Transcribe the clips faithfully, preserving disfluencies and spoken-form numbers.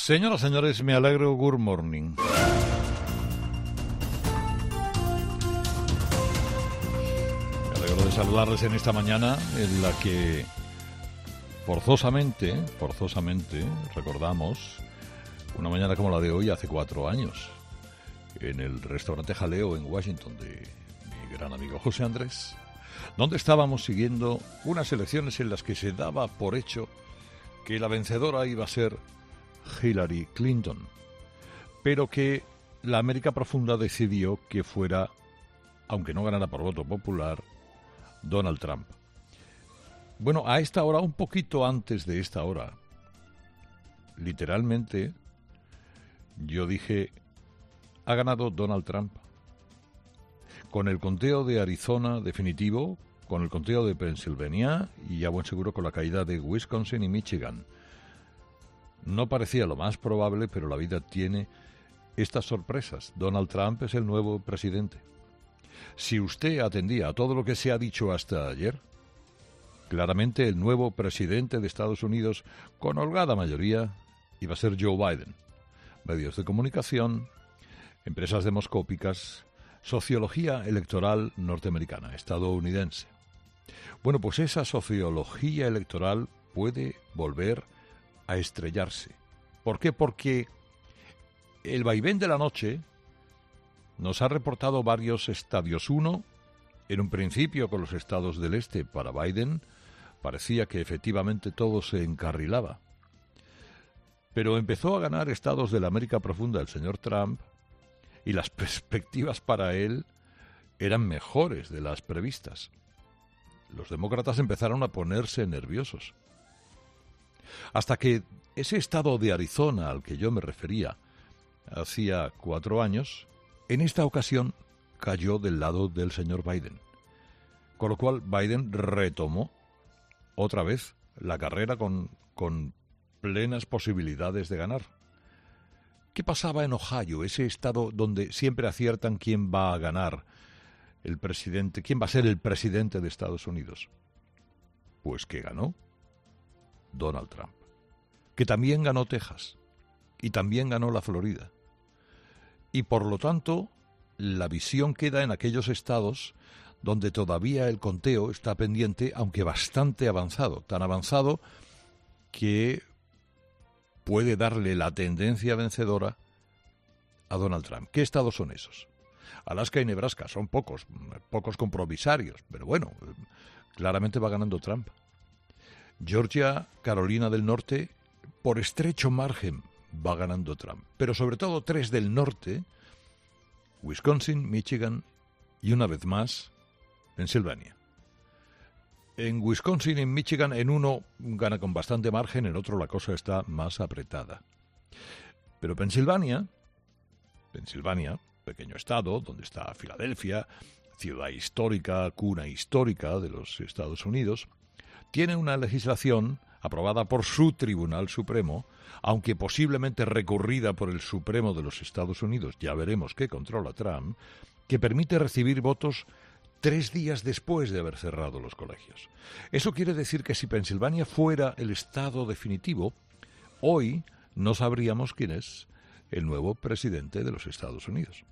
Señoras, señores, me alegro. Good morning. Me alegro de saludarles en esta mañana en la que forzosamente, forzosamente, recordamos una mañana como la de hoy hace cuatro años, en el restaurante Jaleo en Washington de mi gran amigo José Andrés, donde estábamos siguiendo unas elecciones en las que se daba por hecho que la vencedora iba a ser Hillary Clinton, pero que la América Profunda decidió que fuera, aunque no ganara por voto popular, Donald Trump. Bueno, a esta hora, un poquito antes de esta hora, literalmente, yo dije, ha ganado Donald Trump. Con el conteo de Arizona definitivo, con el conteo de Pensilvania y a buen seguro con la caída de Wisconsin y Michigan. No parecía lo más probable, pero la vida tiene estas sorpresas. Donald Trump es el nuevo presidente. Si usted atendía a todo lo que se ha dicho hasta ayer, claramente el nuevo presidente de Estados Unidos, con holgada mayoría, iba a ser Joe Biden. Medios de comunicación, empresas demoscópicas, sociología electoral norteamericana, estadounidense. Bueno, pues esa sociología electoral puede volver a estrellarse. ¿Por qué? Porque el vaivén de la noche nos ha reportado varios estadios. Uno, en un principio con los estados del este para Biden, parecía que efectivamente todo se encarrilaba. Pero empezó a ganar estados de la América Profunda el señor Trump y las perspectivas para él eran mejores de las previstas. Los demócratas empezaron a ponerse nerviosos. Hasta que ese estado de Arizona al que yo me refería hacía cuatro años, en esta ocasión cayó del lado del señor Biden. Con lo cual Biden retomó otra vez la carrera con, con plenas posibilidades de ganar. ¿Qué pasaba en Ohio, ese estado donde siempre aciertan quién va a ganar el presidente, quién va a ser el presidente de Estados Unidos? Pues que ganó Donald Trump, que también ganó Texas y también ganó la Florida. Y por lo tanto, la visión queda en aquellos estados donde todavía el conteo está pendiente, aunque bastante avanzado, tan avanzado que puede darle la tendencia vencedora a Donald Trump. ¿Qué estados son esos? Alaska y Nebraska, son pocos, pocos compromisarios, pero bueno, claramente va ganando Trump. Georgia, Carolina del Norte, por estrecho margen va ganando Trump. Pero sobre todo tres del norte, Wisconsin, Michigan y una vez más, Pensilvania. En Wisconsin y en Michigan, en uno gana con bastante margen, en otro la cosa está más apretada. Pero Pensilvania, Pensilvania, pequeño estado, donde está Filadelfia, ciudad histórica, cuna histórica de los Estados Unidos, tiene una legislación aprobada por su Tribunal Supremo, aunque posiblemente recurrida por el Supremo de los Estados Unidos, ya veremos qué controla Trump, que permite recibir votos tres días después de haber cerrado los colegios. Eso quiere decir que si Pensilvania fuera el estado definitivo, hoy no sabríamos quién es el nuevo presidente de los Estados Unidos.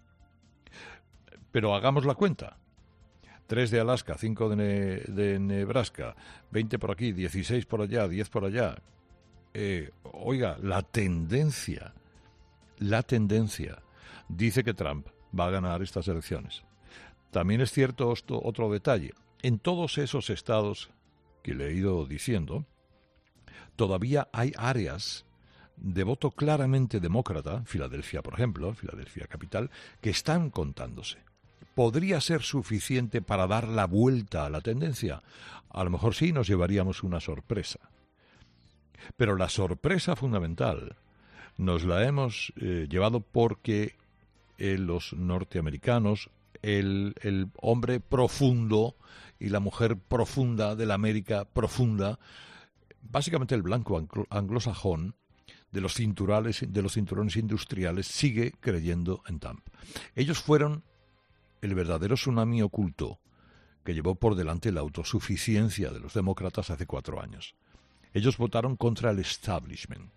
Pero hagamos la cuenta. tres de Alaska, cinco de, ne- de Nebraska, veinte por aquí, dieciséis por allá, diez por allá. Eh, oiga, la tendencia, la tendencia dice que Trump va a ganar estas elecciones. También es cierto esto, otro detalle. En todos esos estados que le he ido diciendo, todavía hay áreas de voto claramente demócrata, Filadelfia, por ejemplo, Filadelfia capital, que están contándose. ¿Podría ser suficiente para dar la vuelta a la tendencia? A lo mejor sí, nos llevaríamos una sorpresa. Pero la sorpresa fundamental nos la hemos eh, llevado porque eh, los norteamericanos, el, el hombre profundo y la mujer profunda de la América profunda, básicamente el blanco anglo- anglosajón de los cinturales, de los cinturones industriales, sigue creyendo en Trump. Ellos fueron el verdadero tsunami oculto que llevó por delante la autosuficiencia de los demócratas hace cuatro años. Ellos votaron contra el establishment,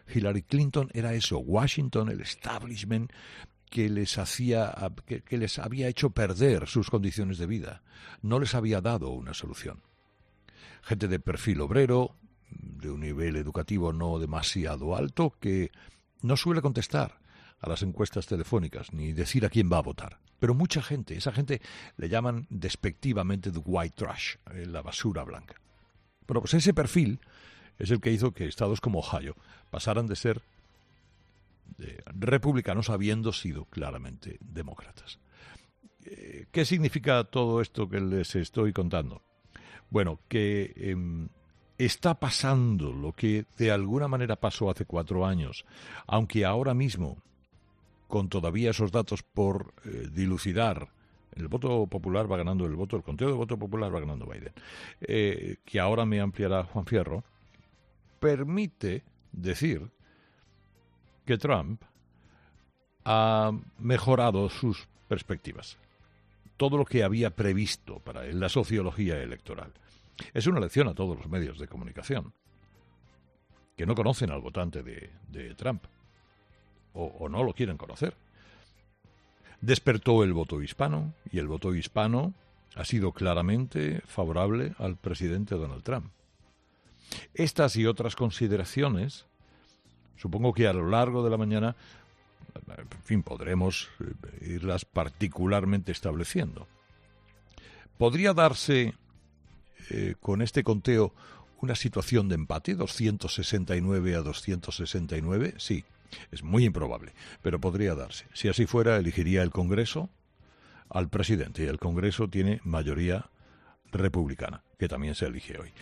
Hillary Clinton era eso, Washington, el establishment que les hacía, que, que les había hecho perder sus condiciones de vida, no les había dado una solución. Gente de perfil obrero, de un nivel educativo no demasiado alto, que no suele contestar a las encuestas telefónicas ni decir a quién va a votar. Pero mucha gente, esa gente le llaman despectivamente the white trash, la basura blanca. Bueno, pues ese perfil es el que hizo que estados como Ohio pasaran de ser de republicanos habiendo sido claramente demócratas. ¿Qué significa todo esto que les estoy contando? Bueno, que eh, está pasando lo que de alguna manera pasó hace cuatro años, aunque ahora mismo, con todavía esos datos por eh, dilucidar, el voto popular va ganando el voto, el conteo de voto popular va ganando Biden, eh, que ahora me ampliará Juan Fierro, permite decir que Trump ha mejorado sus perspectivas. Todo lo que había previsto para él, la sociología electoral. Es una lección a todos los medios de comunicación que no conocen al votante de, de Trump o, o no lo quieren conocer. Despertó el voto hispano y el voto hispano ha sido claramente favorable al presidente Donald Trump. Estas y otras consideraciones, supongo que a lo largo de la mañana, en fin, podremos irlas particularmente estableciendo. ¿Podría darse eh, con este conteo una situación de empate, doscientos sesenta y nueve a doscientos sesenta y nueve? Sí, es muy improbable, pero podría darse. Si así fuera, elegiría el Congreso al presidente, y el Congreso tiene mayoría republicana, que también se elige hoy.